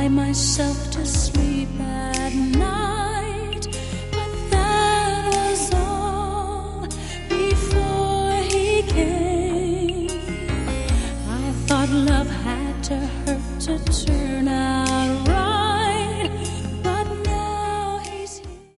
cry myself to sleep at night. But that was all before he came. I thought love had to hurt to turn out right.